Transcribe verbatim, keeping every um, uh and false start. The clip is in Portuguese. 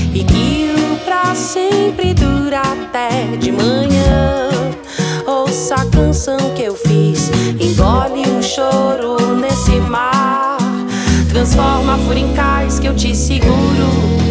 e que o pra sempre dura até de manhã. Ouça a canção que eu fiz, engole o choro nesse mar, transforma a fúria em cais que eu te seguro.